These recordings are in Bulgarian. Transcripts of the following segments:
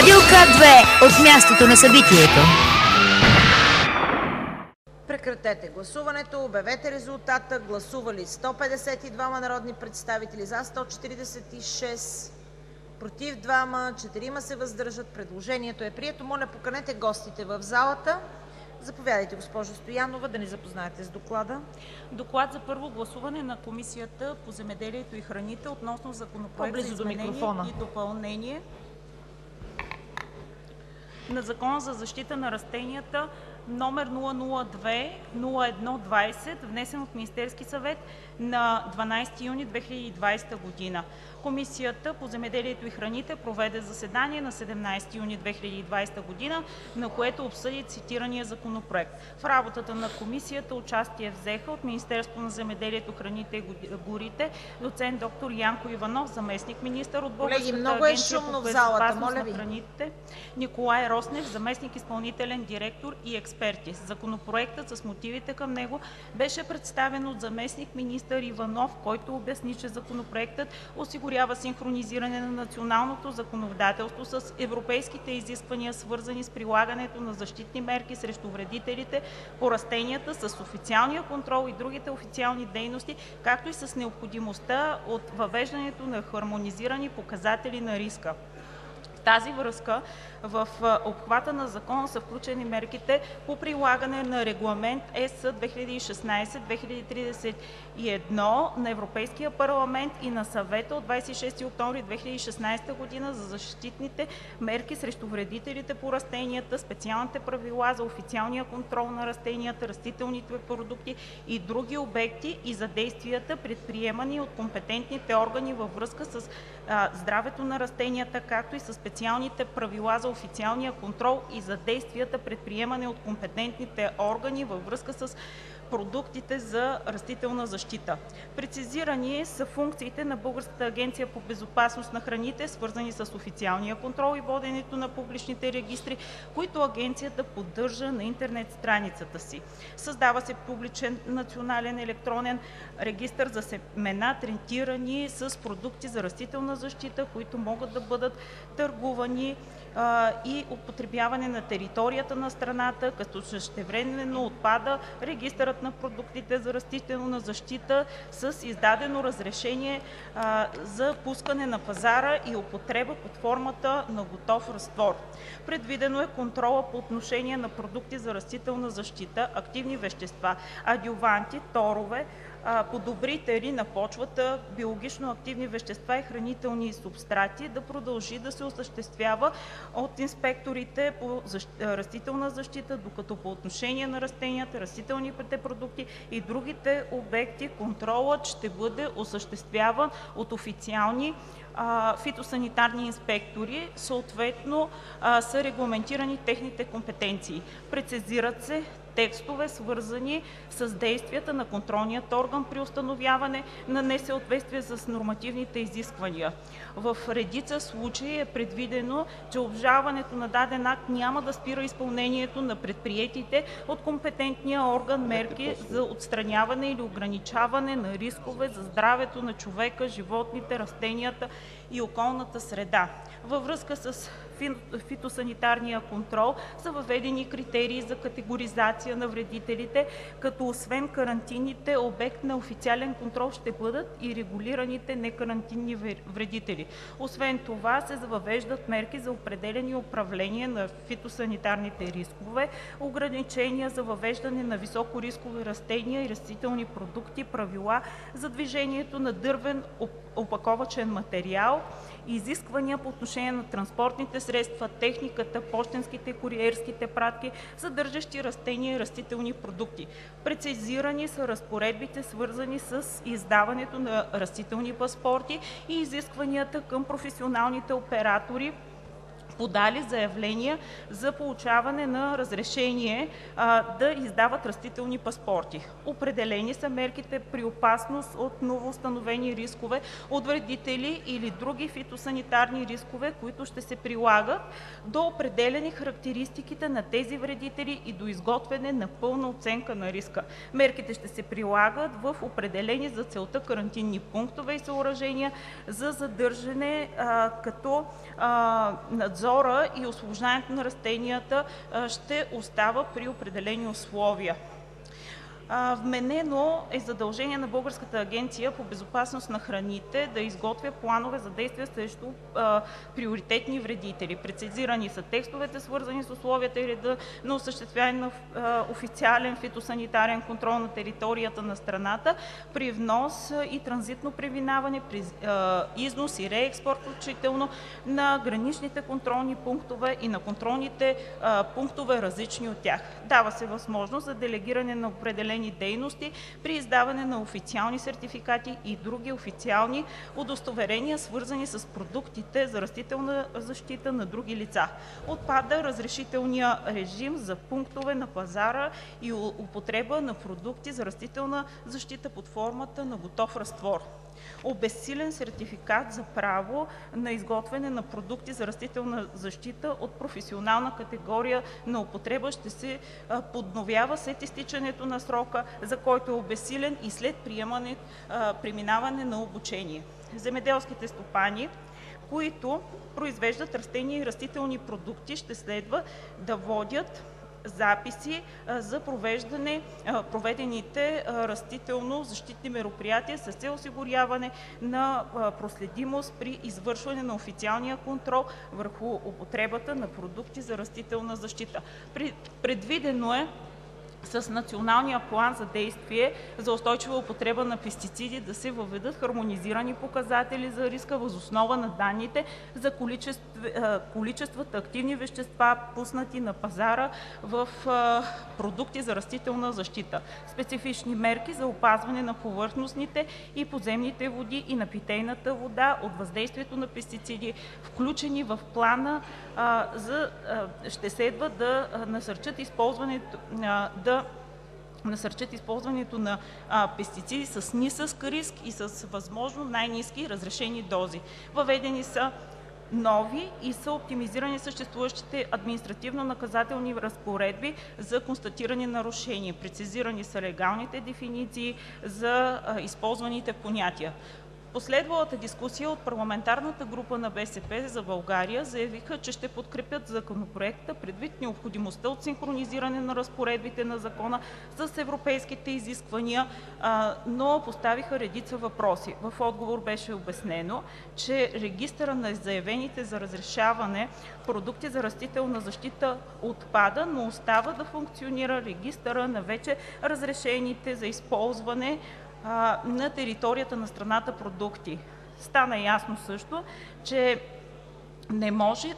Радио К2 от мястото на събитието. Прекратете гласуването, обявете резултата. Гласували 152 народни представители, за 146, против 2, 4 се въздържат. Предложението е прието. Моля, поканете гостите в залата. Заповядайте, госпожо Стоянова, да ни запознаете с доклада. Доклад за първо гласуване на Комисията по земеделието и храните относно законопроект за изменение и допълнение на Закона за защита на растенията, номер 002-01-20, внесен от Министерски съвет на 12 юни 2020 година. Комисията по земеделието и храните проведе заседание на 17 юни 2020 година, на което обсъди цитирания законопроект. В работата на комисията участие взеха от Министерството на земеделието, храните и горите доцент доктор Янко Иванов, заместник-министър от Българската агенция по безопасност на храните, Николай Роснев, заместник-изпълнителен директор и експерти. Законопроектът с мотивите към него беше представен от заместник-министър Иванов, който обясни, че законопроектът осигурява синхронизиране на националното законодателство с европейските изисквания, свързани с прилагането на защитни мерки срещу вредителите по растенията, с официалния контрол и другите официални дейности, както и с необходимостта от въвеждането на хармонизирани показатели на риска. В тази връзка в обхвата на закона са включени мерките по прилагане на Регламент ЕС 2016-2031 на Европейския парламент и на Съвета от 26 октомври 2016 година за защитните мерки срещу вредителите по растенията, специалните правила за официалния контрол на растенията, растителните продукти и други обекти и за действията, предприемани от компетентните органи във връзка с здравето на растенията, както и с специалните правила за официалния контрол и за действията, предприемани от компетентните органи във връзка с продуктите за растителна защита. Прецизирани са функциите на Българската агенция по безопасност на храните, свързани с официалния контрол и воденето на публичните регистри, които агенцията поддържа на интернет страницата си. Създава се публичен национален електронен регистър за семена, третирани с продукти за растителна защита, които могат да бъдат търгувани и употребяване на територията на страната, като същевременно отпада регистърът на продуктите за растителна защита с издадено разрешение за пускане на пазара и употреба под формата на готов разтвор. Предвидено е контрола по отношение на продукти за растителна защита, активни вещества, адюванти, торове, подобрители на почвата, биологично активни вещества и хранителни субстрати да продължи да се осъществява от инспекторите по растителна защита, докато по отношение на растенията, растителните продукти и другите обекти контролът ще бъде осъществяван от официални фитосанитарни инспектори, съответно са регламентирани техните компетенции. Прецизират се текстове, свързани с действията на контролният орган при установяване на несъответствие с нормативните изисквания. В редица случаи е предвидено, че обжалването на даден акт няма да спира изпълнението на предприетите от компетентния орган мерки за отстраняване или ограничаване на рискове за здравето на човека, животните, растенията и околната среда. Във връзка с фитосанитарния контрол са въведени критерии за категоризация на вредителите, като освен карантинните, обект на официален контрол ще бъдат и регулираните некарантинни вредители. Освен това се въвеждат мерки за определяне и управление на фитосанитарните рискове, ограничения за въвеждане на високорискови растения и растителни продукти, правила за движението на дървен опаковъчен материал, изисквания по отношение на транспортните средства, техниката, пощенските и куриерските пратки, съдържащи растения и растителни продукти. Прецизирани са разпоредбите, свързани с издаването на растителни паспорти и изискванията към професионалните оператори, подали заявления за получаване на разрешение да издават растителни паспорти. Определени са мерките при опасност от новоустановени рискове от вредители или други фитосанитарни рискове, които ще се прилагат до определени характеристиките на тези вредители и до изготвяне на пълна оценка на риска. Мерките ще се прилагат в определени за целта карантинни пунктове и съоръжения за задържане, като надзор надзора и освобождането на растенията ще остава при определени условия. Вменено е задължение на Българската агенция по безопасност на храните да изготвя планове за действие срещу приоритетни вредители. Прецизирани са текстовете, свързани с условията и реда на осъществяване на официален фитосанитарен контрол на територията на страната при внос и транзитно преминаване, при износ и реекспорт, включително на граничните контролни пунктове и на контролните пунктове, различни от тях. Дава се възможност за делегиране на определени дейности при издаване на официални сертификати и други официални удостоверения, свързани с продуктите за растителна защита на други лица. Отпада разрешителния режим за пунктове на пазара и употреба на продукти за растителна защита под формата на готов разтвор. Обезсилен сертификат за право на изготвяне на продукти за растителна защита от професионална категория на употреба ще се подновява след изтичането на срока, за който е обезсилен, и след преминаване на обучение. Земеделските стопани, които произвеждат растения и растителни продукти, ще следва да водят записи за проведените растително-защитни мероприятия с цел осигуряване на проследимост при извършване на официалния контрол върху употребата на продукти за растителна защита. Предвидено е с Националния план за действие за устойчива употреба на пестициди да се въведат хармонизирани показатели за риска въз основа на данните за количествата активни вещества, пуснати на пазара в продукти за растителна защита. Специфични мерки за опазване на повърхностните и подземните води и на питейната вода от въздействието на пестициди, включени в плана, ще следва да насърчат използването на пестициди с нисък риск и с възможно най-ниски разрешени дози. Въведени са нови и са оптимизирани съществуващите административно-наказателни разпоредби за констатирани нарушения. Прецизирани са легалните дефиниции за използваните понятия. Последвалата дискусия от парламентарната група на БСП за България заявиха, че ще подкрепят Законопроекта предвид необходимостта от синхронизиране на разпоредбите на Закона с европейските изисквания, но поставиха редица въпроси. В отговор беше обяснено, че регистърът на заявените за разрешаване продукти за растителна защита отпада, но остава да функционира регистърът на вече разрешените за използване на територията на страната продукти. Стана ясно също, че не може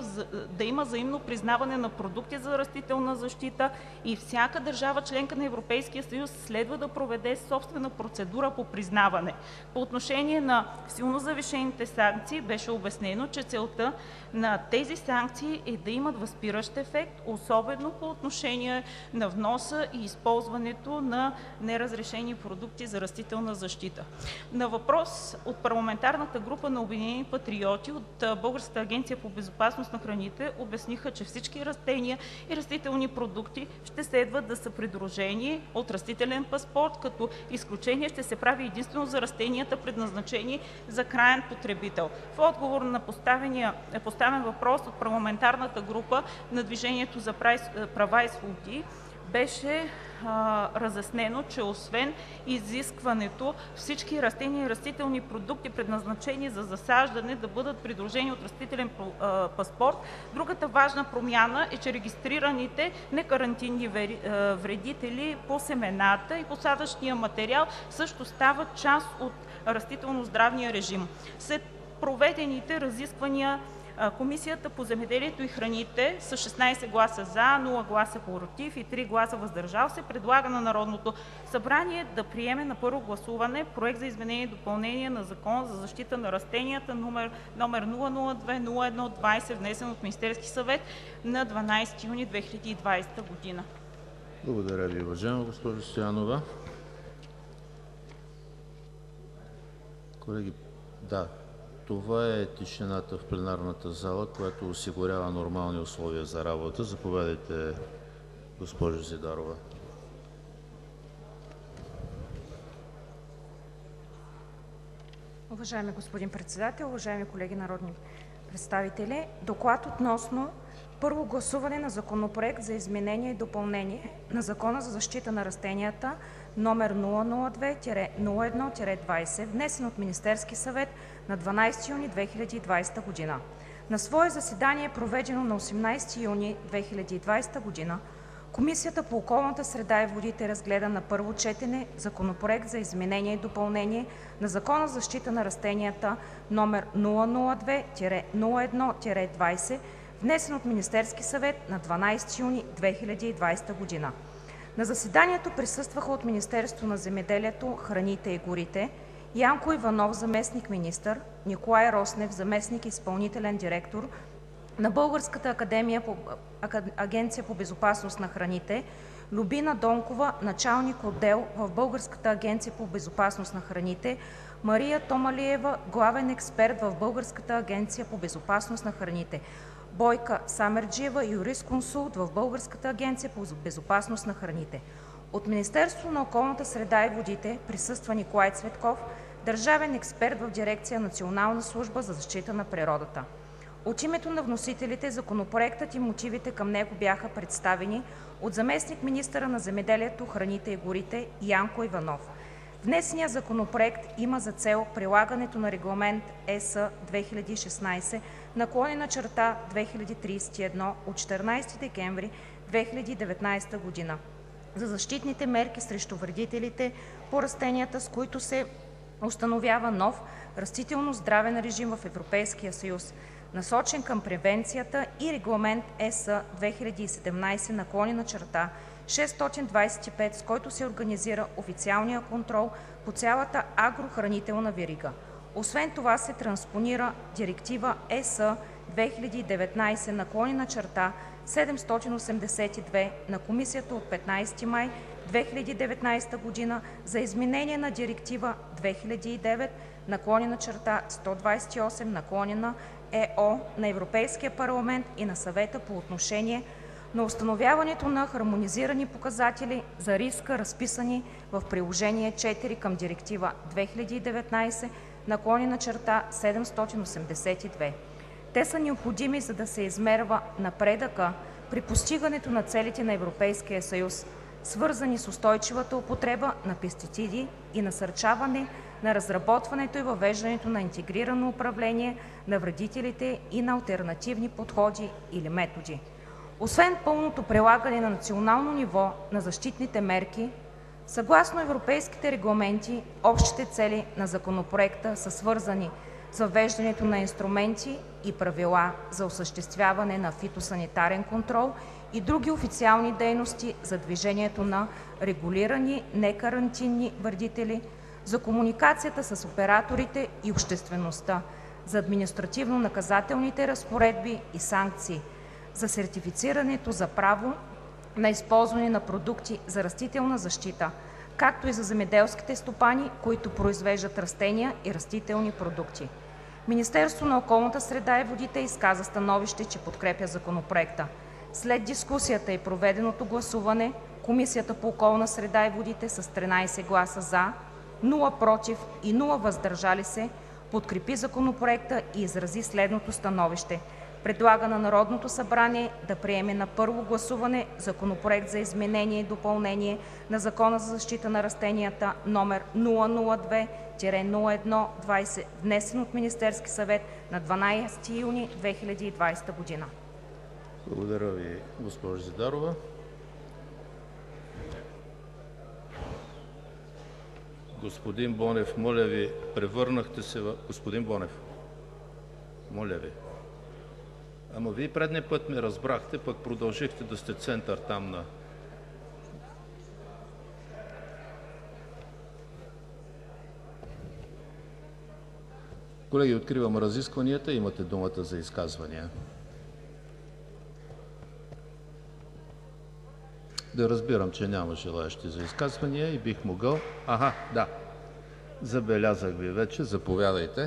да има взаимно признаване на продукти за растителна защита и всяка държава – членка на Европейския съюз, следва да проведе собствена процедура по признаване. По отношение на силно завишените санкции беше обяснено, че целта на тези санкции е да имат възпиращ ефект, особено по отношение на вноса и използването на неразрешени продукти за растителна защита. На въпрос от парламентарната група на Обединени патриоти от Българската агенция по безопасност на храните обясниха, че всички растения и растителни продукти ще следва да са придружени от растителен паспорт, като изключение ще се прави единствено за растенията, предназначени за краен потребител. В отговор на поставен въпрос от парламентарната група на Движението за права и свободи беше разяснено, че освен изискването всички растения и растителни продукти, предназначени за засаждане, да бъдат придружени от растителен паспорт, другата важна промяна е, че регистрираните некарантинни вредители по семената и посадъчния материал също стават част от растително-здравния режим. След проведените разисквания Комисията по земеделието и храните с 16 гласа „за“, 0 гласа „против“ и 3 гласа „въздържал се“ предлага на Народното събрание да приеме на първо гласуване Проект за изменение и допълнение на Закона за защита на растенията, № 002-01-20, внесен от Министерския съвет на 12 юни 2020 година. Благодаря Ви, уважаема госпожо Стоянова. Колеги, това е тишината в пленарната зала, която осигурява нормални условия за работа. Заповядайте, госпожо Зидарова. Уважаеми господин Председател, уважаеми колеги народни представители! Доклад относно първо гласуване на Законопроект за изменение и допълнение на Закона за защита на растенията, № 002-01-20, внесен от Министерския съвет на 12 юни 2020 г. На свое заседание, проведено на 18 юни 2020 г., Комисията по околната среда и водите разгледа на първо четене Законопроект за изменение и допълнение на Закона за защита на растенията, № 002-01-20, внесен от Министерския съвет на 12 юни 2020 г. На заседанието присъстваха от Министерството на земеделието, храните и горите: Янко Иванов – заместник-министър, Николай Роснев – заместник-изпълнителен директор на Българската агенция по безопасност на храните, Любина Донкова – началник отдел в Българската агенция по безопасност на храните, Мария Томалиева – главен експерт в Българската агенция по безопасност на храните, Бойка Самерджиева – юрисконсулт в Българската агенция по безопасност на храните. От Министерството на околната среда и водите присъства Николай Цветков – държавен експерт в дирекция Национална служба за защита на природата. От името на вносителите Законопроектът и мотивите към него бяха представени от заместник-министъра на земеделието, храните и горите Янко Иванов. Внесеният законопроект има за цел прилагането на Регламент ЕС 2016/2031 от 14 декември 2019 г. за защитните мерки срещу вредителите по растенията, с които се установява нов растително-здравен режим в Европейския съюз, насочен към превенцията, и Регламент ЕС 2017/625, с който се организира официалния контрол по цялата агрохранителна верига. Освен това се транспонира Директива ЕС 2019/782 на Комисията от 15 май 2019 г. за изменение на Директива 2009/128/ЕО на Европейския парламент и на Съвета по отношение на установяването на хармонизирани показатели за риска, разписани в Приложение 4 към Директива 2019/782. Те са необходими, за да се измерва напредъка при постигането на целите на Европейския съюз, свързани с устойчивата употреба на пестициди и насърчаване на разработването и въвеждането на интегрирано управление на вредителите и на алтернативни подходи или методи. Освен пълното прилагане на национално ниво на защитните мерки, съгласно европейските регламенти, общите цели на Законопроекта са свързани с въвеждането на инструменти и правила за осъществяване на фитосанитарен контрол и други официални дейности за движението на регулирани некарантинни вредители, за комуникацията с операторите и обществеността, за административно-наказателните разпоредби и санкции, за сертифицирането за право на използване на продукти за растителна защита, както и за земеделските стопани, които произвеждат растения и растителни продукти. Министерството на околната среда и водите изказа становище, че подкрепя Законопроекта. След дискусията и проведеното гласуване, Комисията по околна среда и водите с 13 гласа „за“, 0 „против“ и 0 „въздържали се“ подкрепи Законопроекта и изрази следното становище: предлага на Народното събрание да приеме на първо гласуване Законопроект за изменение и допълнение на Закона за защита на растенията, № 002-01-20, внесен от Министерския съвет на 12 юни 2020 г. Благодаря Ви, госпожо Зидарова. Господин Бонев, моля Ви, превърнахте се в... Господин Бонев, моля Ви. Ама Вие предния път ме разбрахте, пък продължихте да сте център там на... Колеги, откривам разискванията. Имате думата за изказвания. Да разбирам, че няма желаещи за изказвания и бих могъл... Аха, да. Забелязах Ви вече. Заповядайте.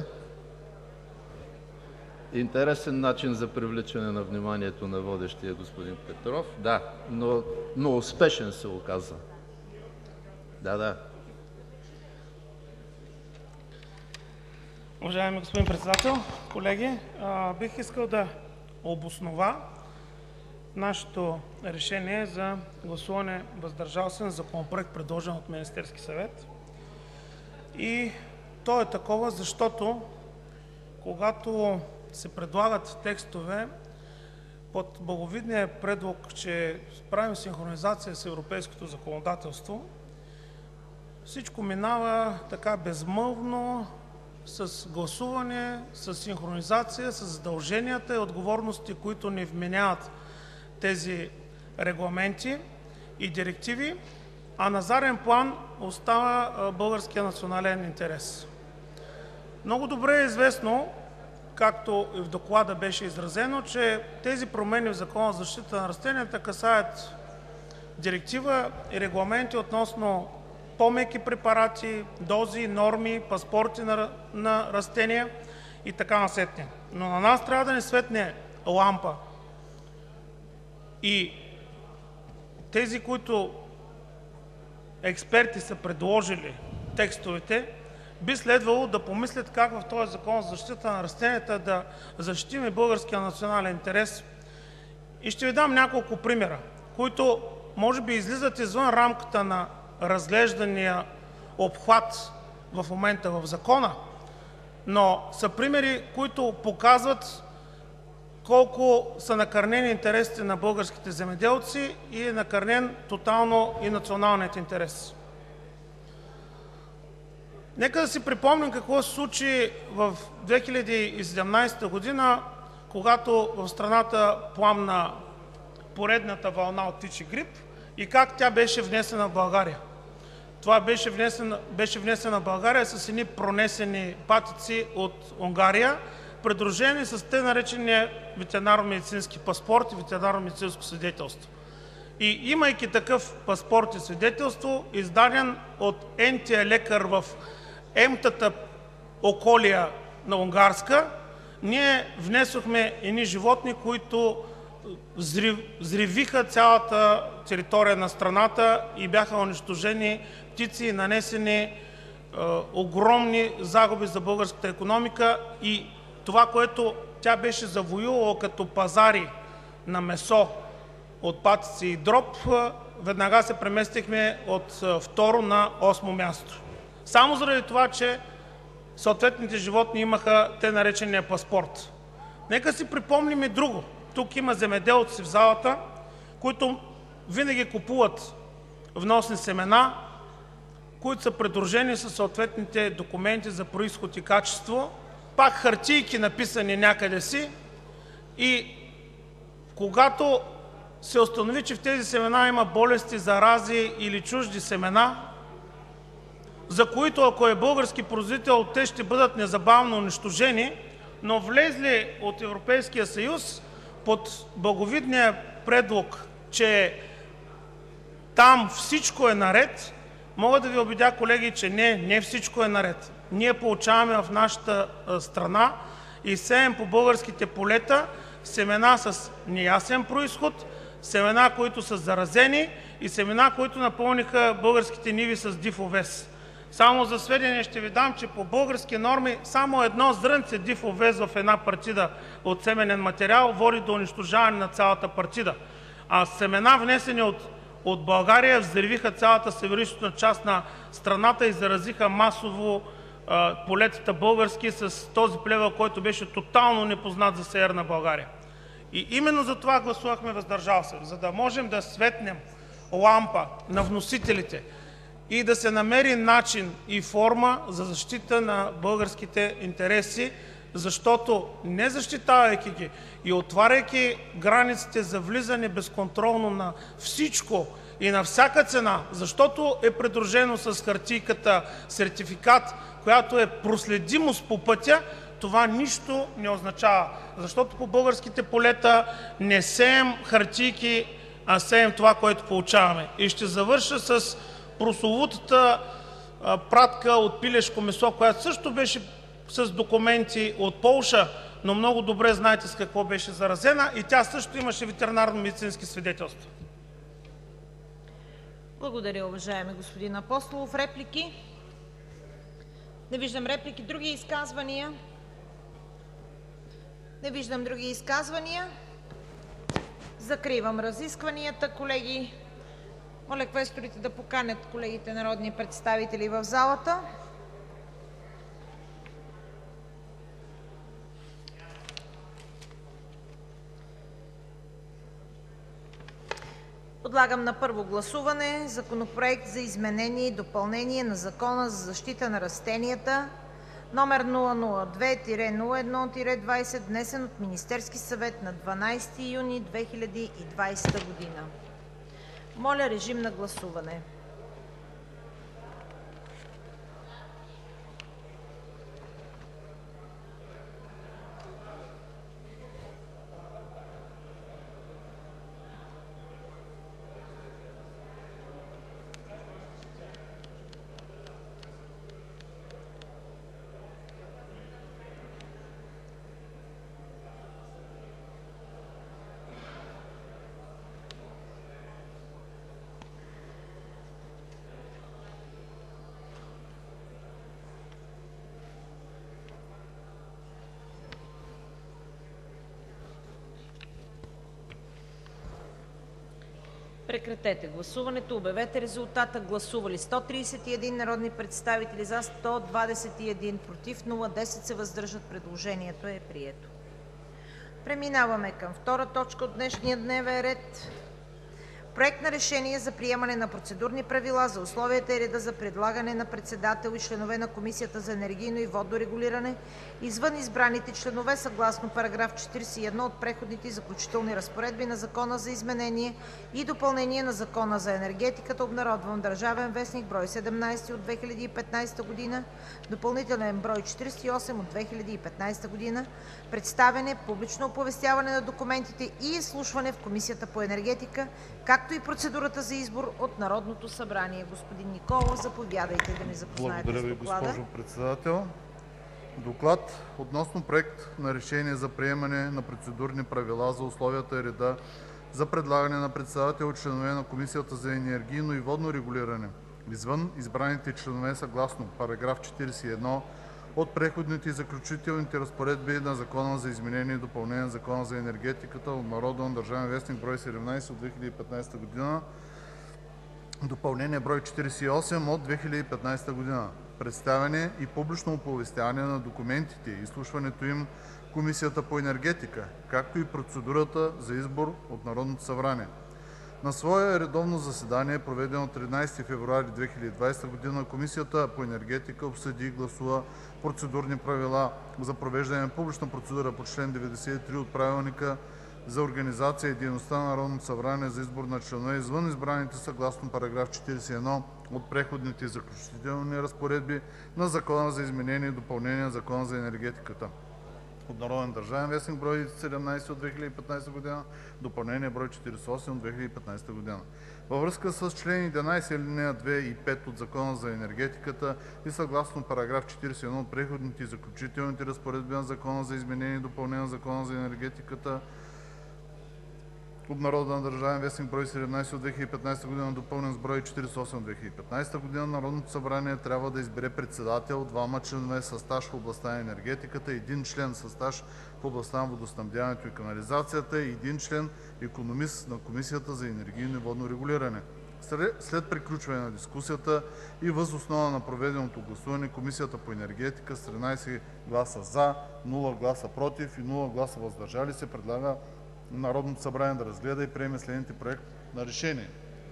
Интересен начин за привличане на вниманието на водещия господин Петров. Да, но успешен се оказа. Да. Уважаеми господин Председател, колеги! Бих искал да обоснова нашето решение за гласуване въздържал се на Законопроект, предложен от Министерския съвет. И то е такова, защото когато се предлагат текстове под благовидния предлог, че правим синхронизация с европейското законодателство, всичко минава така безмълвно, с гласуване, с синхронизация, с задълженията и отговорности, които ни вменяват тези регламенти и директиви, а на заден план остава българския национален интерес. Много добре е известно, както и в доклада беше изразено, че тези промени в Закона за защита на растенията касаят директива и регламенти относно по-меки препарати, дози, норми, паспорти на растения и така насетне. Но на нас трябва да ни светне лампа и тези, които експерти са предложили текстовете, би следвало да помислят как в този Закон за защита на растенията да защитим българския национален интерес. И ще ви дам няколко примера, които може би излизат извън рамката на разглеждания обхват в момента в Закона, но са примери, които показват колко са накърнени интересите на българските земеделци и е накърнен тотално и националният интерес. Нека да си припомним какво се случи в 2017 година, когато в страната пламна поредната вълна от птичи грип и как тя беше внесена в България. Това беше внесена в България с едни пронесени патици от Унгария, придружени с тъй наречения ветеринарно-медицински паспорт и ветеринарно-медицинско свидетелство. И имайки такъв паспорт и свидетелство, издаден от ентия лекар в емтата околия на Унгарска, ние внесохме едни животни, които взривиха цялата територия на страната и бяха унищожени птици и нанесени огромни загуби за българската икономика. И това, което тя беше завоювала като пазари на месо от патици и дроб, веднага се преместихме от второ на 8-мо място. Само заради това, че съответните животни имаха те наречения паспорт. Нека си припомним и друго. Тук има земеделци в залата, които винаги купуват вносни семена, които са придружени със съответните документи за произход и качество, пак хартийки написани някъде си, и когато се установи, че в тези семена има болести, зарази или чужди семена, за които, ако е български производител, те ще бъдат незабавно унищожени, но влезли от Европейския съюз под благовидния предлог, че там всичко е наред, мога да ви убедя, колеги, че не всичко е наред. Ние получаваме в нашата страна и сеем по българските полета семена с неясен произход, семена, които са заразени, и семена, които напълниха българските ниви с див овес. Само за сведение ще ви дам, че по български норми само едно зрънце див овес в една партида от семенен материал води до унищожаване на цялата партида. А семена, внесени от България, взривиха цялата североизточна част на страната и заразиха масово полетата български с този плевел, който беше тотално непознат за Северна България. И именно за това гласувахме въздържал се, за да можем да светнем лампа на вносителите и да се намери начин и форма за защита на българските интереси, защото не защитавайки ги и отваряйки границите за влизане безконтролно на всичко и на всяка цена, защото е придружено с хартийката сертификат, която е проследимост по пътя, това нищо не означава. Защото по българските полета не сеем хартийки, а сеем това, което получаваме. И ще завърша с прословутата пратка от пилешко месо, която също беше с документи от Полша, но много добре знаете с какво беше заразена, и тя също имаше ветеринарно-медицински свидетелства. Благодаря, уважаеми господин Апостолов. Реплики? Не виждам реплики. Други изказвания? Не виждам други изказвания. Закривам разискванията, колеги. Моля квесторите да поканят колегите народни представители в залата. Подлагам на първо гласуване Законопроект за изменение и допълнение на Закона за защита на растенията, № 002-01-20, внесен от Министерския съвет на 12 юни 2020 година. Моля, режим на гласуване. Прекратете гласуването. Обявете резултата. Гласували 131 народни представители: за 121, против 0, въздържат се 10. Предложението е прието. Преминаваме към втора точка от днешния дневен ред. Проект на решение за приемане на процедурни правила за условията и реда за предлагане на председател и членове на Комисията за енергийно и водно регулиране извън избраните членове съгласно § 41 от Преходните и заключителни разпоредби на Закона за изменение и допълнение на Закона за енергетиката, обнародван в Държавен вестник, брой 17 от 2015 г., допълнителен брой 48 от 2015 г., представяне, публично оповестяване на документите и изслушване в Комисията по енергетика, както и процедурата за избор от Народното събрание. Господин Николов, заповядайте да ни запознаете с доклада. Благодаря ви, госпожо Председател. Доклад относно Проект на решение за приемане на процедурни правила за условията и реда за предлагане на председател и членове на Комисията за енергийно и водно регулиране извън избраните членове съгласно § 41 от Преходните и заключителните разпоредби на Закона за изменение и допълнение на Закона за енергетиката, обнародван в Държавен вестник, брой 17 от 2015 г., допълнение брой 48 от 2015 г. Представяне и публично оповестяване на документите и изслушването им в Комисията по енергетика, както и процедурата за избор от Народното събрание. На свое редовно заседание, проведено 13 февруари 2020 г., Комисията по енергетика обсъди и гласува процедурни правила за провеждане на публична процедура по чл. 93 от Правилника за организация и дейността на Народното събрание за избор на членове извън избраните съгласно § 41 от Преходните и заключителни разпоредби на Закона за изменение и допълнение на Закона за енергетиката, обнародван в Държавен вестник, брой 17 от 2015 г., допълнение брой 48 от 2015 г. Във връзка с член 11, алинея 2 и 5 от Закона за енергетиката и съгласно § 41 от Преходните и заключителните разпоредби на Закона за изменение и допълнение на Закона за енергетиката, обнародван в Държавен вестник, брой 17 от 2015 г., допълнен с брой 48 от 2015 г., Народното събрание трябва да избере председател, двама членове със стаж в областта на енергетиката, един член със стаж в областта на водоснабдяването и канализацията и един член икономист на Комисията за енергийно и водно регулиране. След приключване на дискусията и въз основа на проведеното гласуване, Комисията по енергетика с 13 гласа „за“, 0 гласа „против“ и 0 гласа „въздържали се“ предлага Народното събрание да разгледа и приеме следните проект на решение.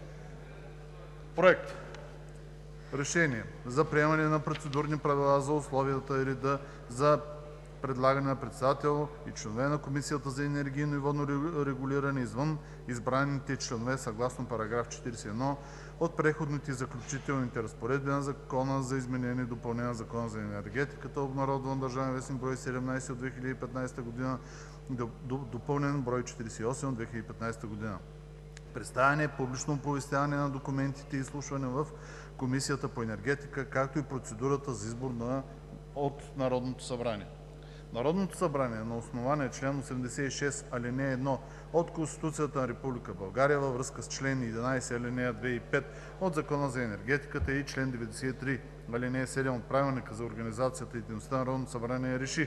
Проект решение за приемане на процедурни правила за условията и реда за предлагане на председател и членове на Комисията за енергийно и водно регулиране извън избраните членове съгласно § 41 от Преходните и заключителните разпоредби на Закона за изменение и допълнение на Закона за енергетиката, обнародван в Държавен вестник, брой 17 от 2015 г., допълнен брой 48 от 2015 г. Представяне, публично оповестяване на документите и изслушване в Комисията по енергетика, както и процедурата за избор от Народното събрание. Народното събрание на основание член 86, ал. 1 от Конституцията на Република България във връзка с член 11, ал. 2 и 5 от Закона за енергетиката и член 93 алинея 7 от Правилника за организацията и дейността на Народното събрание РЕШИ: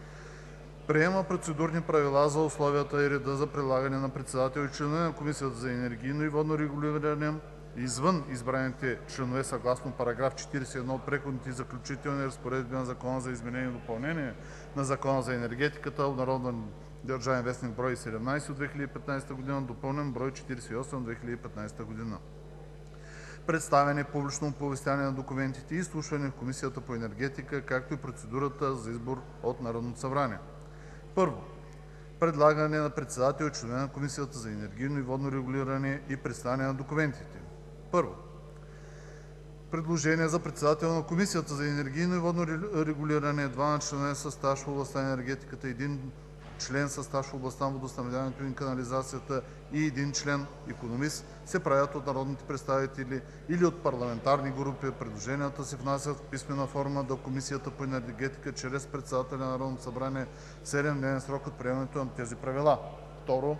Приема процедурни правила за условията и реда за предлагане на председател и членове на Комисията за енергийно и водно регулиране извън избраните членове съгласно параграф 41 от Преходните и заключителни разпоредби на Закона за изменение и допълнение на Закона за енергетиката, обнародван в Държавен вестник брой 17 от 2015 г., допълнен брой 48 от 2015 г. Представяне, публично оповестяване на документите и изслушване в Комисията по енергетика, както и процедурата за избор от Народното събрание. Първо, предлагане на председател и членове на Комисията за енергийно и водно регулиране и представяне на документите. Първо, предложение за председател на Комисията за енергийно и водно регулиране, 2 членове със стаж в областта на енергетиката, 1 член със стаж в областта на водоснабдяването и канализацията и 1 член икономист се правят от народните представители или от парламентарни групи. Предложенията се внасят в писмена форма до Комисията по енергетика чрез председателя на Народното събрание в 7-дневен срок от приемането на тези правила. Второ,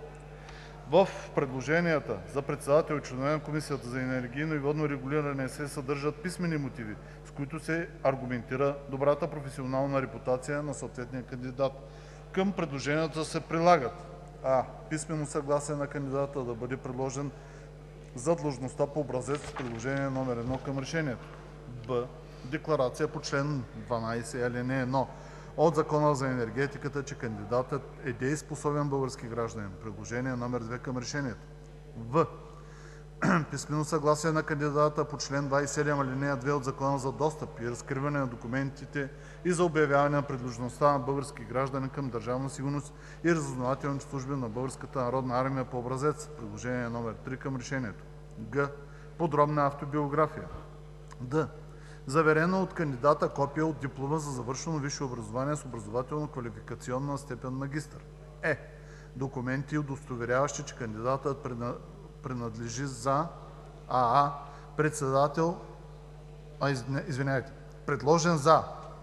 в предложенията за председател и членове на Комисията за енергийно и водно регулиране се съдържат писмени мотиви, с които се аргументира добрата професионална репутация на съответния кандидат. Към предложенията се прилагат: а. писмено съгласие на кандидата да бъде предложен за длъжността по образец с приложение номер 1 към решението; б. декларация по член 12, алинея 1 от Закона за енергетиката, че кандидатът е дееспособен български гражданин, приложение номер 2 към решението; в. писмено съгласие на кандидата по член 27, алинея 2 от Закона за достъп и разкриване на документите и за обявяване на принадлежността на български граждани към Държавна сигурност и разузнавателните служби на Българската народна армия по образец, приложение номер 3 към решението; г. подробна автобиография; д. заверено от кандидата копие от диплома за завършено висше образование с образователно-квалификационна степен магистър; е. документи, удостоверяващи, че кандидатът принадлежи за предложен за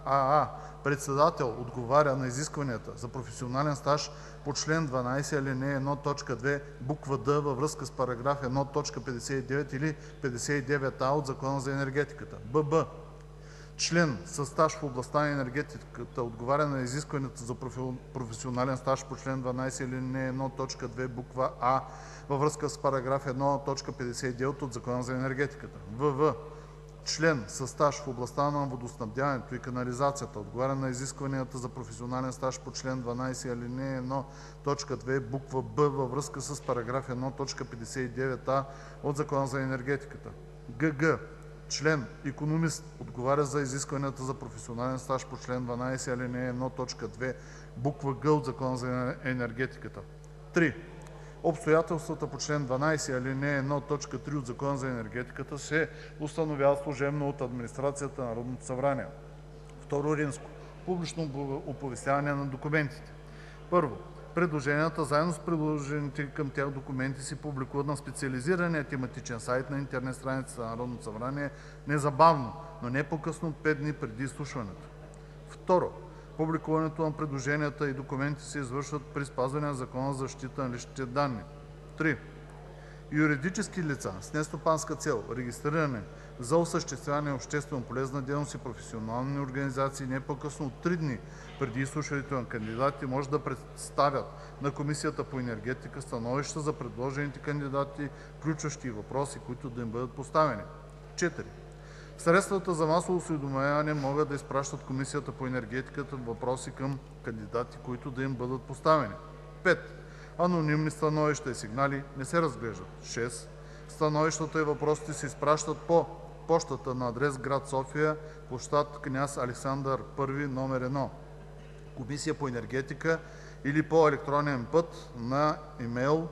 председател, отговаря на изискванията за професионален стаж по член 12, алинея 1, т. 2, буква „д“ във връзка с параграф 1, т. 59 или 59а от Закона за енергетиката; бб. член със стаж в областта на енергетиката, отговаря на изискванията за професионален стаж по член 12, алинея 1, т. 2, буква „а“ във връзка с параграф 1, т. 59 от Закона за енергетиката; вв. член със стаж в областта на водоснабдяването и канализацията, отговаря на изискванията за професионален стаж по член 12, алинея 1, т. 2, буква „б“ във връзка с параграф 1, т. 59а от Закона за енергетиката; гг. член икономист, отговаря за изискванията за професионален стаж по член 12, алинея 1, т. 2, буква „г“ от Закона за енергетиката. 3. Обстоятелствата по член 12, алинея 1, т. 3 от Закона за енергетиката се установяват служебно от администрацията на Народното събрание. II. Публично оповестяване на документите. 1. Предложенията заедно с приложените към тях документи се публикуват на специализирания тематичен сайт на интернет страницата на Народното събрание незабавно, но не по-късно от 5 дни преди изслушването. 2. Публикуването на предложенията и документите се извършват при спазване на Закона за защита на личните данни. 3. Юридически лица с нестопанска цел, регистрирани за осъществяване на обществено-полезна дейност и професионални организации не по-късно от 3 дни преди изслушването на кандидатите може да представят на Комисията по енергетика становища за предложените кандидати, включващи и въпроси, които да им бъдат поставени. 4. Средствата за масово осведомяване могат да изпращат Комисията по енергетиката въпроси към кандидати, които да им бъдат поставени. 5. Анонимни становища и сигнали не се разглеждат. 6. Становищата и въпросите се изпращат по пощата на адрес град София, площад Княз Александър I, номер 1, Комисия по енергетика, или по електронен път на имейл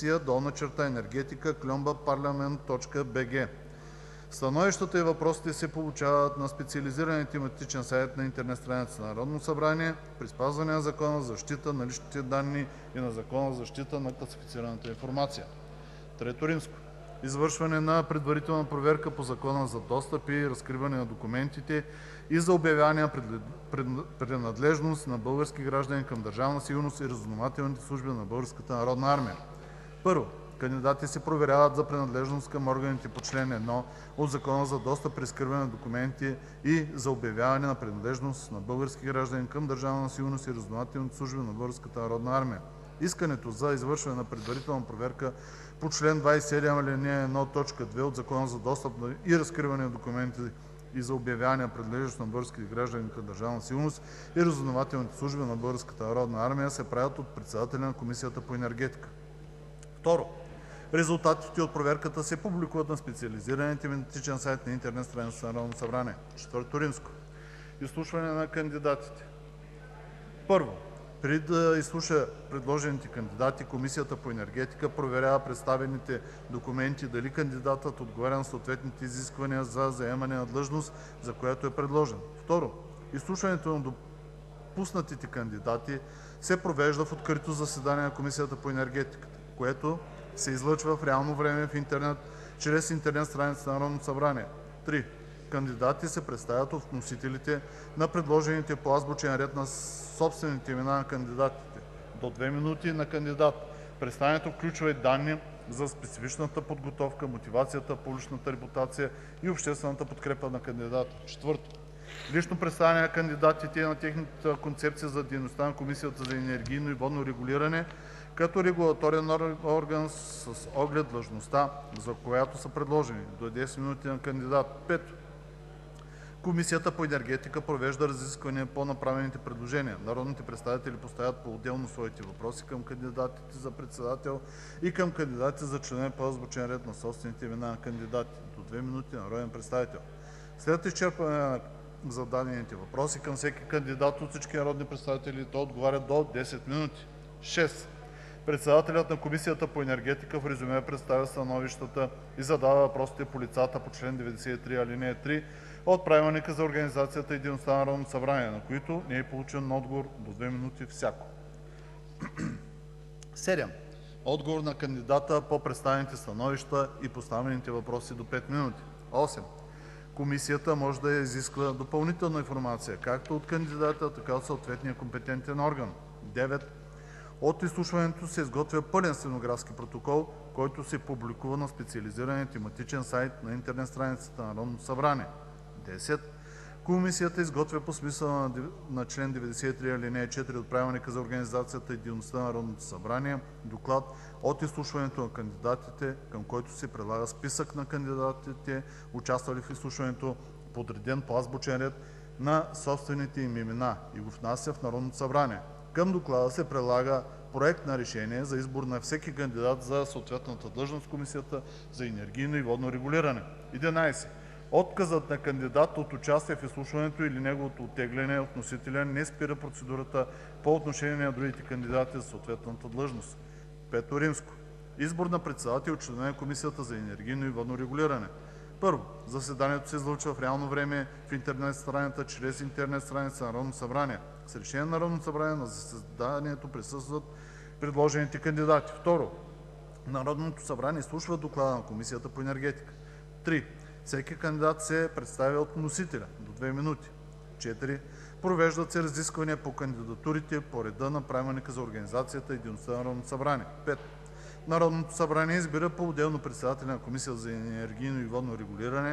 комисия@енергетика@parliament.bg. Становищата и въпросите се получават на специализирания тематичен сайт на интернет страницата на Народното събрание при спазване на Закона за защита на личните данни и на Закона за защита на класифицираната информация. III. Извършване на предварителна проверка по Закона за достъп и разкриване на документите и за обявяване на принадлежност на български граждани към Държавна сигурност и разузнавателните служби на Българската народна армия. 1. Кандидатите се проверяват за принадлежност към органите по член 1 от Закона за достъп и разкриване на документите и за обявяване на принадлежност на български граждани към Държавна сигурност и разузнавателните служби на Българската народна армия. Искането за извършване на предварителна проверка по чл. 27, ал. 1, т. 2 от Закона за достъп и разкриване на документите и за обявяване на принадлежност на българските граждани към Държавна сигурност и разузнавателните служби на Българската народна армия се правят от председателя на Комисията по енергетика. 2. Резултатите от проверката се публикуват на специализирания тематичен сайт на интернет страницата на Народното събрание. 4. Изслушване на кандидатите. 1. Преди да изслуша предложените кандидати, Комисията по енергетика проверява представените документи дали кандидатът отговаря на съответните изисквания за заемане на длъжност, за която е предложен. 2. Изслушването на допуснатите кандидати се провежда в открито заседание на Комисията по енергетиката, което се излъчва в реално време в интернет чрез интернет страницата на Народното събрание. 3. Кандидатите се представят от вносителите на предложените по азбучен ред на собствените имена на кандидатите. До 2 минути на кандидат. Представянето включва и данни за специфичната подготовка, мотивацията, публичната репутация и обществената подкрепа на кандидата. 4. Лично представяне на кандидатите и на техната концепция за дейността на Комисията за енергийно и водно регулиране като регулаторен орган с оглед длъжността, за която са предложени. До 10 минути на кандидат. 5. Комисията по енергетика провежда разисквания по направените предложения. Народните представители поставят по-отделно своите въпроси към кандидатите за председател и към кандидатите за членове по азбучен ред на собствените имена на кандидатите. До 2 минути на народен представител. След изчерпване на зададените въпроси към всеки кандидат от всички народни представители, той отговаря до 10 минути. 6. Председателят на Комисията по енергетика в резюме представя становищата и задава въпросите по лицата по чл. 93, ал. 3 от Правилника за организацията и дейността на Народното събрание, на които не е получен отговор до 2 минути всяко. 7. Отговор на кандидата по представените становища и поставените въпроси до 5 минути. 8. Комисията може да изисква допълнителна информация както от кандидата, така и от съответния компетентен орган. 9. От изслушването се изготвя пълен стенографски протокол, който се публикува на специализирания тематичен сайт на интернет страницата на Народното събрание. 10. Комисията изготвя по смисъла на чл. 93, ал. 4 от Правилника за организацията и дейността на Народното събрание доклад от изслушването на кандидатите, към който се прилага списък на кандидатите, участвали в изслушването, подреден по азбучен ред на собствените им имена и го внася в Народното събрание. Към доклада се прилага проект на решение за избор на всеки кандидат за съответната длъжност в Комисията за енергийно и водно регулиране. 11. Отказът на кандидат от участие в изслушването или неговото оттегляне от носителя не спира процедурата по отношение на другите кандидати за съответната длъжност. 5. Избор на председател от членове на Комисията за енергийно и водно регулиране. 1. Заседанието се излъчва в реално време в интернет страницата чрез интернет страница на Народното събрание. С решение на Народното събрание на заседанието присъстват предложените кандидати. 2. Народното събрание изслушва доклада на Комисията по енергетика. 3. Всеки кандидат се представя от вносителя до 2 минути. 4. Провеждат се разисквания по кандидатурите по реда на Правилника за организацията и дейността на Народното събрание. 5. Народното събрание избира по-отделно председателя на Комисията за енергийно и водно регулиране,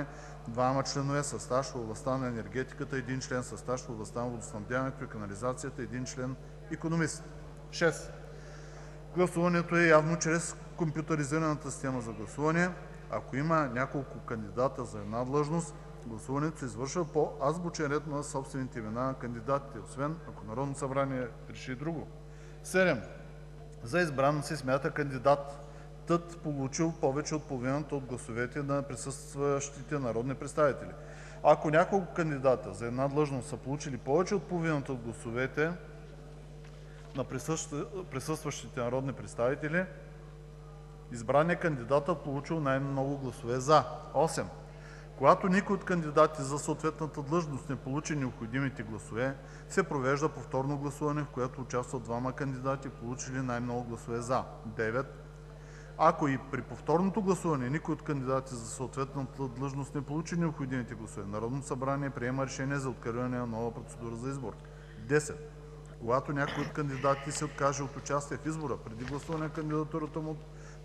2 членове със стаж в областта на енергетиката, 1 член със стаж в областта на водоснабдяването и канализацията, 1 член икономист. 6. Гласуването е явно чрез компютъризираната система за гласуване. Ако има няколко кандидата за една длъжност, гласуването се извършва по азбучен ред на собствените имена на кандидатите, освен ако Народното събрание реши друго. 7. За избран се смята кандидатът, получил повече от половината от гласовете на присъстващите народни представители. Ако няколко кандидата за една длъжност са получили повече от половината от гласовете на присъстващите народни представители, избраният кандидатът получил най-много гласове за. 8. Когато никой от кандидатите за съответната длъжност не получи необходимите гласове, се провежда повторно гласуване, в което участват 2 кандидати, получили най-много гласове за. 9. Ако и при повторното гласуване никой от кандидатите за съответната длъжност не получи необходимите гласове, Народното събрание приема решение за откриване на нова процедура за избор. 10. Когато някой от кандидатите се откаже от участие в избора преди гласуване на кандидатурата му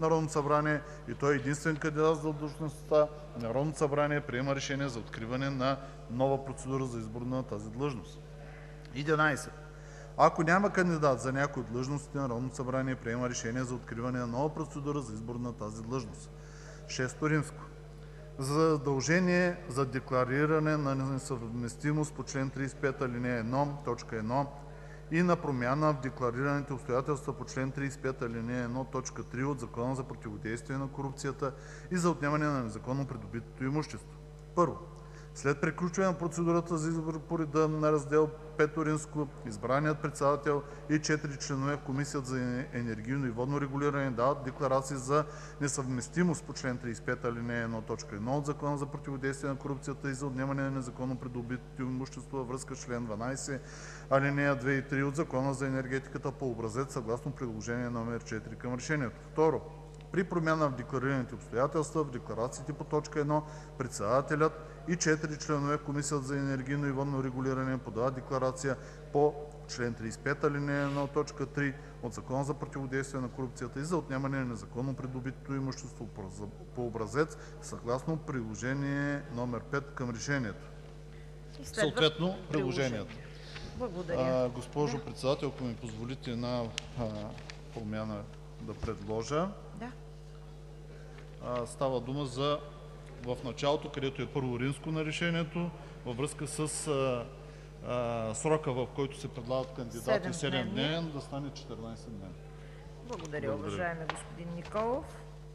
Народното събрание и той е единствен кандидат за длъжността, Народното събрание приема решение за откриване на нова процедура за избор на тази длъжност. 11. Ако няма кандидат за някой от длъжностите, Народното събрание приема решение за откриване на нова процедура за избор на тази длъжност. 6. Задължение за деклариране на несъвместимост по чл. 35, ал. 1, т. 1 и на промяна в декларираните обстоятелства по чл. 35, ал. 1, т. 3 от Закона за противодействие на корупцията и за отнемане на незаконно придобитото имущество. 1. След приключване на процедурата за избор по реда на раздел V, избраният председател и 4 членове в Комисията за енергийно и водно регулиране дават декларации за несъвместимост по чл. 35, ал. 1, т. 1 от Закона за противодействие на корупцията и за отнемане на незаконно придобитото имущество във връзка с чл. 12, ал. 2 и 3 от Закона за енергетиката по образец съгласно приложение № 4 към решението. 2. При промяна в декларираните обстоятелства в декларациите по т. 1 председателят и 4 членове в Комисията за енергийно и водно регулиране подават декларация по чл. 35, ал. 1, т. 3 от Закона за противодействие на корупцията и за отнемане на незаконно придобитото имущество по образец съгласно приложение № 5 към решението. Съответно приложението. Благодаря. Госпожо Председател, ако ми позволите една промяна да предложа. Да. Става дума за в началото, където е първо римско на решението, във връзка с срока, в който се предлагат кандидати 7 дневен, да стане 14 дневен. Благодаря, уважаеми господин Николов.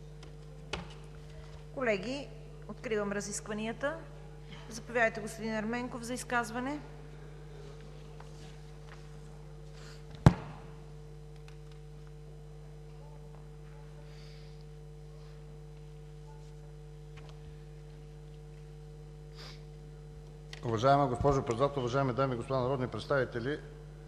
Колеги, откривам разискванията. Заповядайте, господин Ерменков, за изказване. Уважаема госпожо Председател, уважаеми дами и господа народни представители!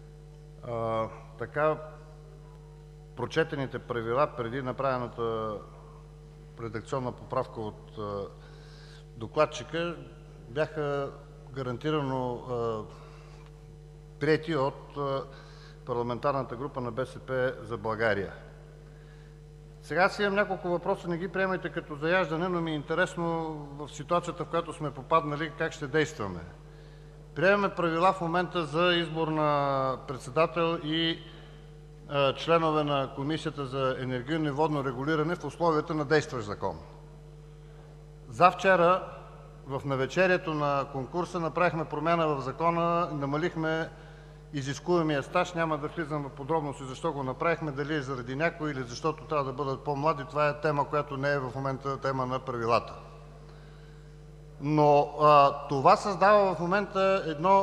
Така прочетените правила преди направената редакционна поправка от докладчика бяха гарантирано приети от парламентарната група на БСП за България. Сега си имам няколко въпроса, не ги приемайте като заяждане, но ми е интересно в ситуацията, в която сме попаднали, как ще действаме. Приемаме правила в момента за избор на председател и членове на Комисията за енергийно и водно регулиране в условията на действащ закон. Завчера, в навечерието на конкурса, направихме промяна в закона, намалихме изискуемия стаж. Няма да влизам в подробности защо го направихме, дали е заради някой или защото трябва да бъдат по-млади. Това е тема, която не е в момента тема на правилата. Но това създава в момента едно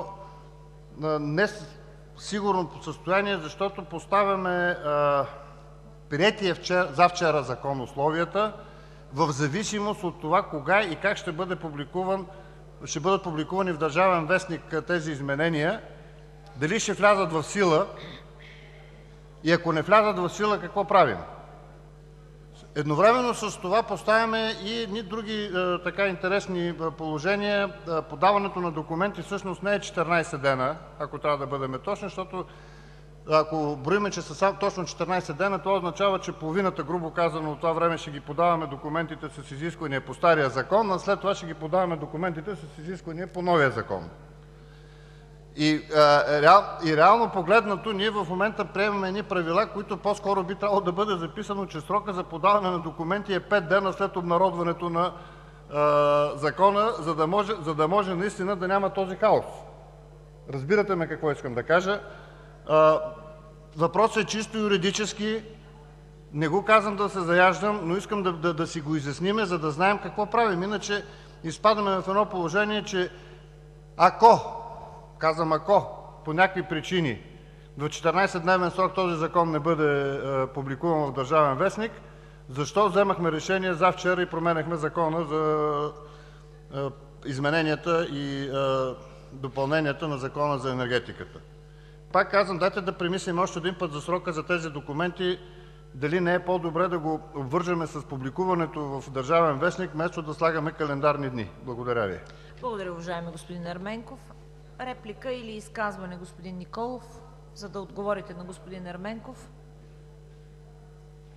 несигурно състояние, защото поставяме приетия завчера закон условията в зависимост от това кога и как ще бъдат публикувани в Държавен вестник тези изменения, дали ще влязат в сила и ако не влязат в сила, какво правим? Едновременно с това поставяме и едни други интересни положения. Подаването на документи всъщност не е 14 дена, ако трябва да бъдем точни, защото ако броиме, че са точно 14 дена, това означава, че половината, грубо казано, от това време ще ги подаваме документите с изисквания по стария закон, а след това ще ги подаваме документите с изисквания по новия закон. И реално погледнато, ние в момента приемаме едни правила, които по-скоро би трябвало да бъде записано, че срока за подаване на документи е 5 дена след обнародването на закона, за да може наистина да няма този хаос. Разбирате ме какво искам да кажа. Въпросът е чисто юридически. Не го казвам да се заяждам, но искам да си го изясниме, за да знаем какво правим. Иначе изпадаме в едно положение, че ако по някакви причини в 14-дневен срок този закон не бъде публикуван в Държавен вестник, защо вземахме решение завчера и променяхме закона за измененията и допълненията на Закона за енергетиката? Пак казвам, дайте да премислим още един път за срока за тези документи, дали не е по-добре да го обвържем с публикуването в Държавен вестник, вместо да слагаме календарни дни. Благодаря ви. Благодаря, уважаеми господин Ерменков. Реплика или изказване, господин Николов, за да отговорите на господин Ерменков?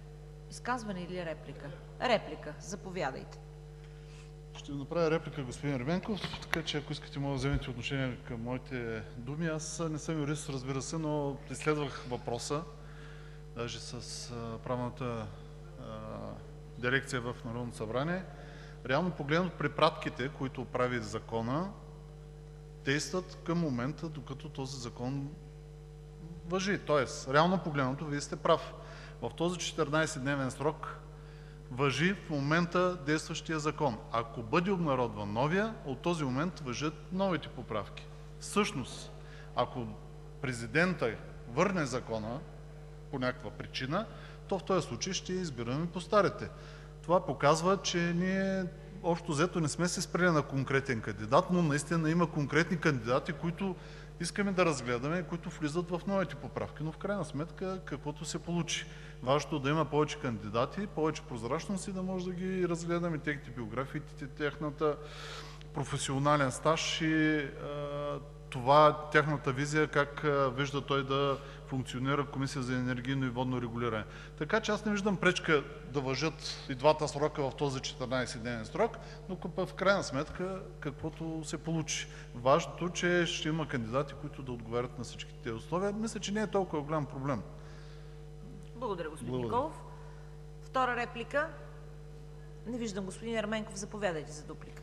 Изказване или реплика? Реплика. Заповядайте. Ще направя реплика, господин Ерменков, така че ако искате, може да вземете отношение към моите думи. Аз не съм юрист, разбира се, но изследвах въпроса, даже с правната дирекция в Народното събрание. Реално погледнато, препратките, които прави закона, действат към момента, докато този закон важи. Тоест, реално погледнато, вие сте прав. В този 14-дневен срок важи в момента действащия закон. Ако бъде обнародван новия, от този момент важат новите поправки. Всъщност, ако президента върне закона по някаква причина, то в този случай ще избираме по старите. Това показва, че ние общо взето не сме се спрели на конкретен кандидат, но наистина има конкретни кандидати, които искаме да разгледаме, които влизат в новите поправки. Но в крайна сметка, каквото се получи. Важното е да има повече кандидати, повече прозрачност и да може да ги разгледаме техните биографии, тяхната професионален стаж и това, тяхната визия, как вижда той да функционира Комисия за енергийно и водно регулиране. Така че аз не виждам пречка да важат и двата срока в този 14-дневен срок, но в крайна сметка каквото се получи. Важното, че ще има кандидати, които да отговарят на всички тези условия. Мисля, че не е толкова голям проблем. Благодаря, господин Николов. Втора реплика? Не виждам. Господин Ерменков, заповядайте за дуплика.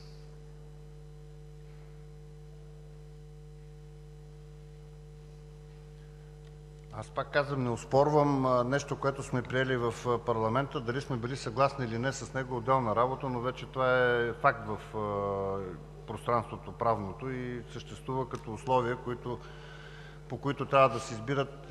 Аз пак казвам, не оспорвам нещо, което сме приели в парламента. Дали сме били съгласни или не с него, отделна работа, но вече това е факт в пространството правното и съществува като условия, по които трябва да се избират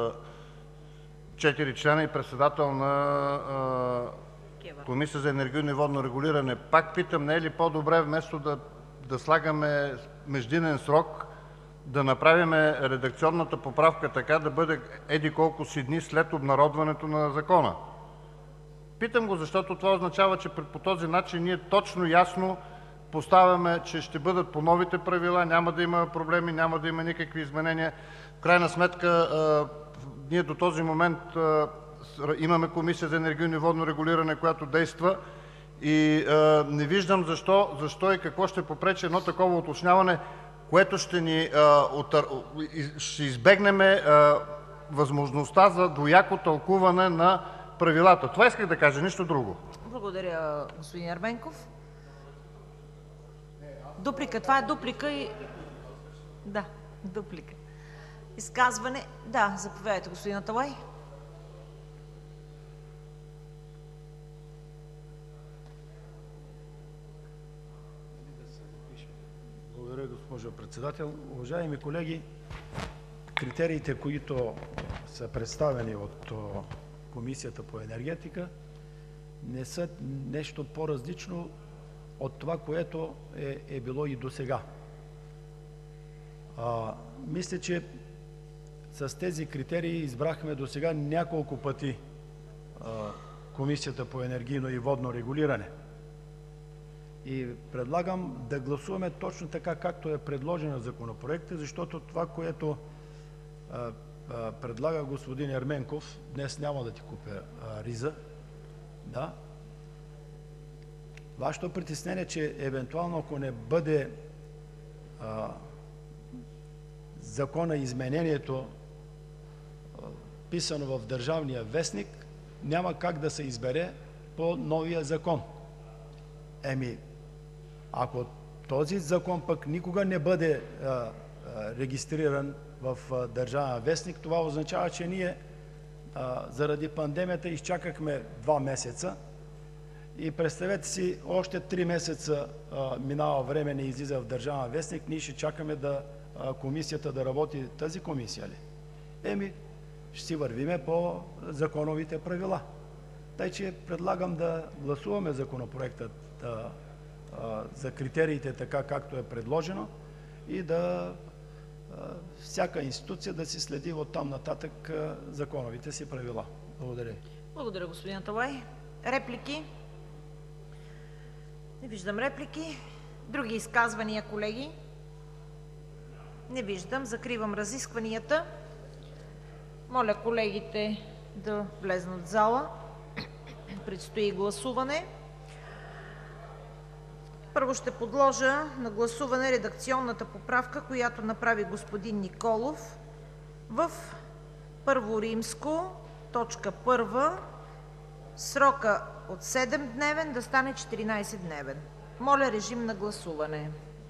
4 члена и председател на Комисия за енергийно и водно регулиране. Пак питам, не е ли по-добре вместо да слагаме междинен срок, да направим редакционната поправка така, да бъде еди-колко си дни след обнародването на закона? Питам го, защото това означава, че по този начин ние точно ясно поставяме, че ще бъдат по новите правила, няма да има проблеми, няма да има никакви изменения. В крайна сметка, ние до този момент имаме Комисия за енергийно и водно регулиране, която действа и не виждам защо и какво ще попречи едно такова уточняване, което ще избегнем възможността за двояко тълкуване на правилата. Това исках да кажа, нищо друго. Благодаря, господин Ерменков. Дуплика. Това е дуплика и... Да, дуплика. Изказване. Да, заповядайте, господин Аталай. Благодаря, госпожо председател. Уважаеми колеги, критериите, които са представени от Комисията по енергетика, не са нещо по-различно от това, което е било и досега. Мисля, че с тези критерии избрахме досега няколко пъти Комисията по енергийно и водно регулиране. И предлагам да гласуваме точно така, както е предложено в законопроекта, защото това, което предлага господин Ерменков, днес няма да ти купя риза, да. Вашето притеснение, че евентуално ако не бъде закона, изменението писано в Държавния вестник, няма как да се избере по новия закон. Ако този закон пък никога не бъде регистриран в Държавен вестник, това означава, че ние заради пандемията изчакахме 2 месеца и представете си, още 3 месеца минава време, не излиза в Държавен вестник, ние ще чакаме комисията да работи. Тази комисия ли? Ще си вървиме по законовите правила. Тъй, че предлагам да гласуваме законопроектът за критериите така, както е предложено, и всяка институция да си следи оттам нататък законовите си правила. Благодаря. Благодаря, господин Аталай. Реплики? Не виждам реплики. Други изказвания, колеги? Не виждам. Закривам разискванията. Моля колегите да влезнат в зала. предстои гласуване. Първо ще подложа на гласуване редакционната поправка, която направи господин Николов в Първо римско, точка 1, срока от 7-дневен да стане 14-дневен. Моля, режим на гласуване.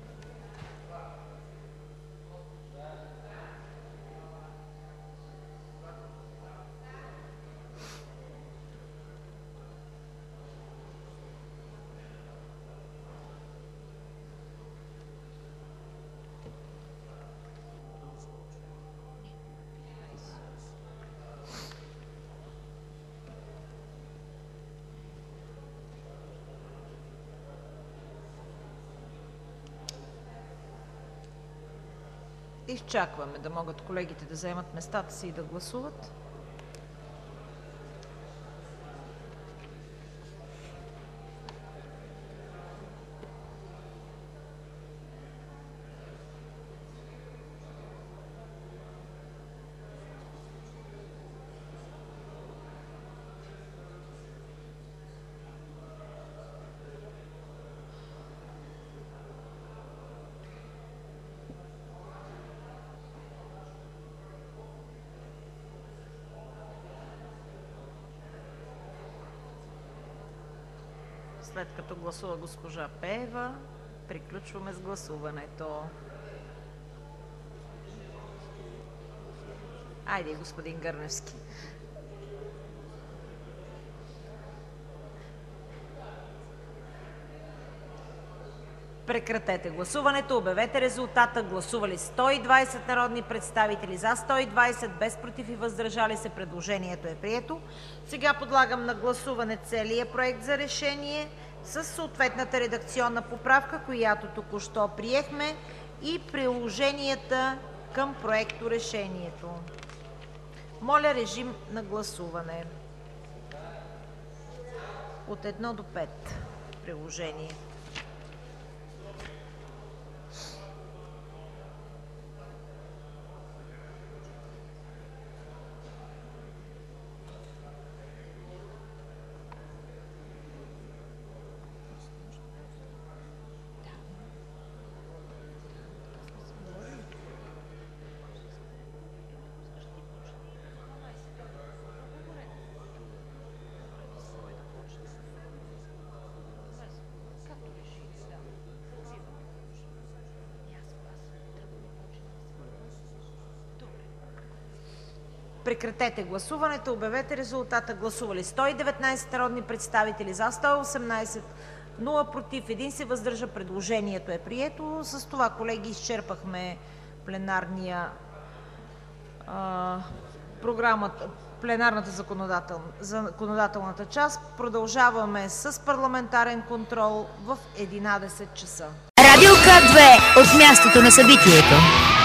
Изчакваме да могат колегите да заемат местата си и да гласуват. След като гласува госпожа Пеева, приключваме с гласуването. Айде, господин Гърневски. Прекратете гласуването. Обявете резултата. Гласували 120 народни представители, за 120, без против и въздържали се. Предложението е прието. Сега подлагам на гласуване целия проект за решение с съответната редакционна поправка, която току-що приехме, и приложенията към проекторешението. Моля, режим на гласуване. От 1 до 5 приложение. Прекратете гласуването. Обявете резултата. Гласували 119 народни представители, за 118, 0 против, 1 се въздържа. Предложението е прието. С това, колеги, изчерпахме пленарната законодателната част. Продължаваме с парламентарен контрол в 11 часа. Радио К2 от мястото на събитието.